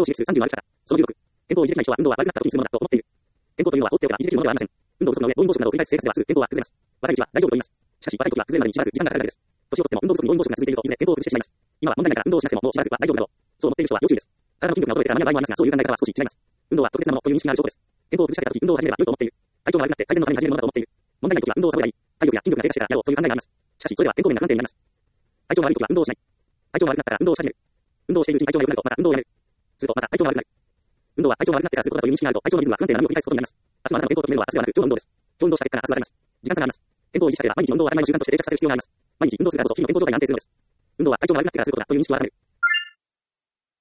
を刺激する30の歩き方。その16、健康を維持できない人は運動は悪くなった時にするものだと思っている。健康というのは放っておけば維持できるものではありません。運動を不足の上、暴飲暴食などを繰り返す生活ではすぐ健康は崩れます。若いうちは大丈夫と言います。しかし、若い時は崩れるまでにしばらく時間がかかるだけです。年を取っても運動不足に暴飲暴食が続いていると、いずれ健康を崩してしまいます。今は問題ないから運動をしなくてももうしばらくは大丈夫だろう。そう思っている人は要注意です。体の筋力が衰えてから間に合う場合もありますが、そういう考え方は少し違います。運動は特別なものという認識がある証拠です。健康を崩しかけた時、運動を始めれば良いと思っている。体調が悪くなって改善のために始めるものだと思っている。問題ない時は運動をサボればいい。体力や筋力が低下してからやろうという考えがあります。しかし、それは健康面が不安定になります。体調が悪い時は運動をしない。体調が悪くなったら運動をし始める。運動をしているうちに体調が良くなると、また運動をやめる。すると、また体調が悪くなる。運動は体調が悪くなってからすることだという認識があると、体調のリズムは不安定な波を繰り返すことになります。明日はあなたの健康と決めるのは明日ではなく、今日の運動です。今日運動した結果が明日があります。時間差があります。健康を維持したければ毎日の運動を当たり前の習慣として定着させる必要があります。毎日運動するなどと日々の健康状態が安定するのです。運動は体調が悪くなってからすることだという認識を改める。